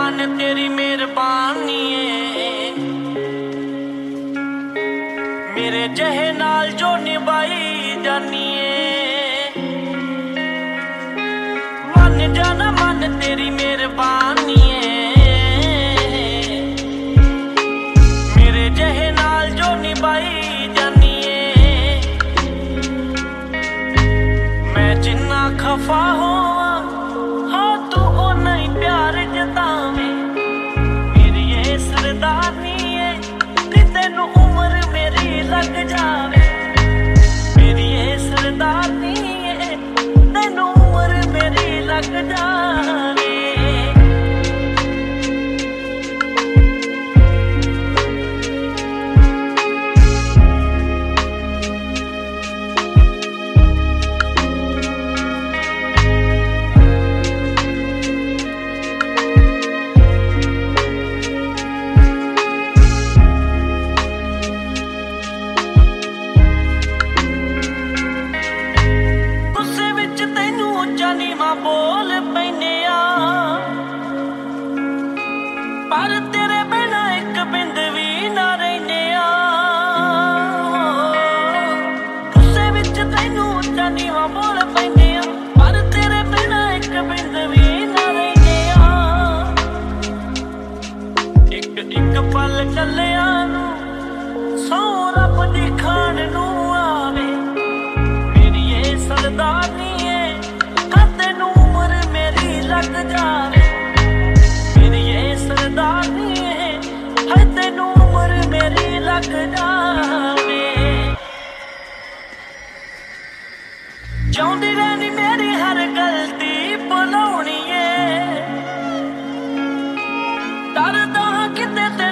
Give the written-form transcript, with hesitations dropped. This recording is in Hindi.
मन तेरी मेहरबानी है, मेरे जहे नाल जो निभाई जानी है। मन जाना मन तेरी मेहरबानी है, मेरे जहे नाल जो निभाई जानी है। मैं जिन्ना खफा हो तू ओ नहीं प्यार जतावे, मेरी ये सरदारनी है कि तेनू उम्र मेरी लग जावे। मेरी ये सरदारनी है तेनू उम्र मेरी लग जावे। बोल पैने पर तेरे बिना एक बिंद भी ना रहने। गुस्से विच तैनू उच्चा नीवा बोल पैने पर तेरे बिना एक बिंद भी ना रहने। एक एक पल कलिया नू सौ रब दी खान नू आवे। मेरी ये सरदारनी लग जावे, मेरी ये सरदारनी है तेनू उम्र मेरी लग जावे। चाहती रहनी मेरी हर गलती भुलाउणी है, डरदा किते